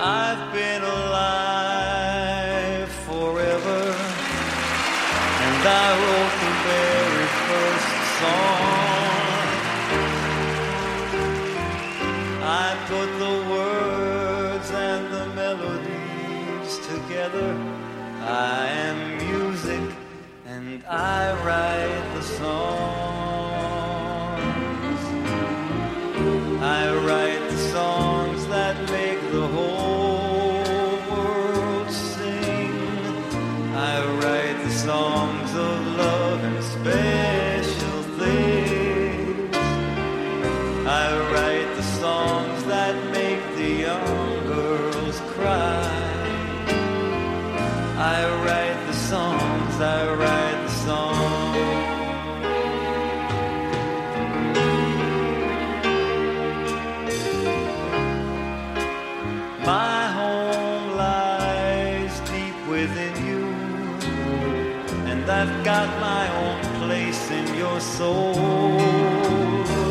I've been alive forever, and I wrote the very first song. I put the words and the melodies together. I am music, and I write the songs. I write the songs that make the whole world sing. I write the songs of love and special things. I write the songs that make the young girls cry. I write the songs, I write the songs. My home lies deep within you, and I've got my own place in your soul.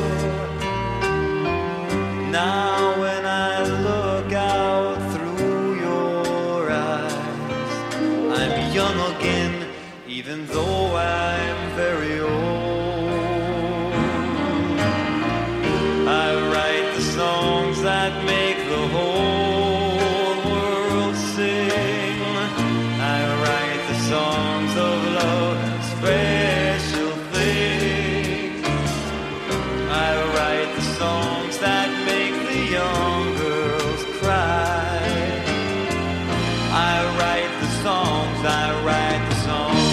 Now when I look out through your eyes, I'm young again, even though I'm very old. I write the songs that make the whole world sing. I write the songs of love and special things. I write the songs that make the young girls cry. I write the songs, I write the songs.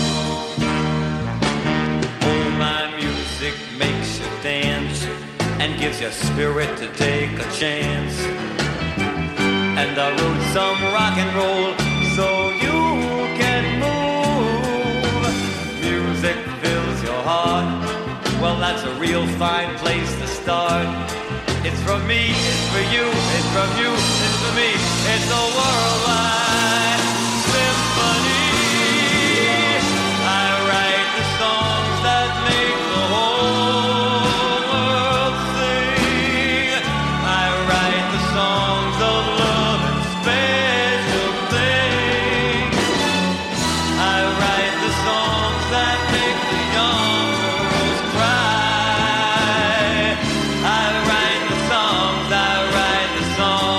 Oh, my music makes you dance and gives you spirit to take a chance. And I wrote some rock and roll so you can move. Music fills your heart. Well, that's a real fine place to start. It's from me, it's for you, it's from you, it's for me. It's a worldwide symphony. I write the songs that make the whole world sing. I write the songs of love and special things. I write the songs that make the young girls cry. I write the songs, I write the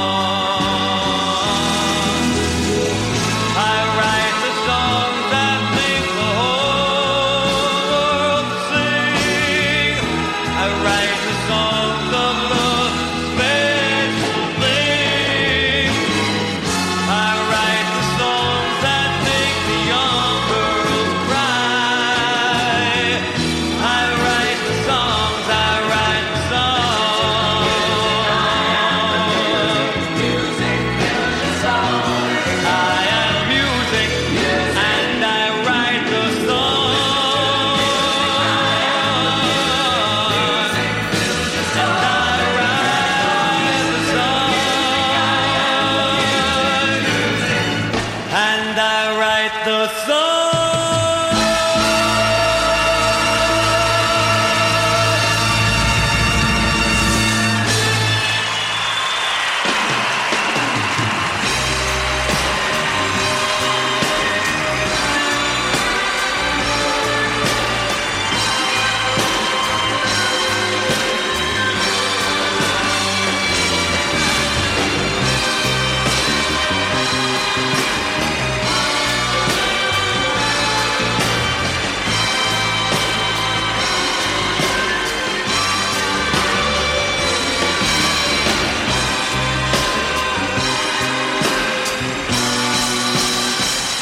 songs. I write the songs that make the whole world sing. I write the songs of love and special things. I write the songs that make the young girls cry. I write the songs, I write the songs. Music fills your soul. I am music, and I write the songs. And I write the songs. And I write the songs.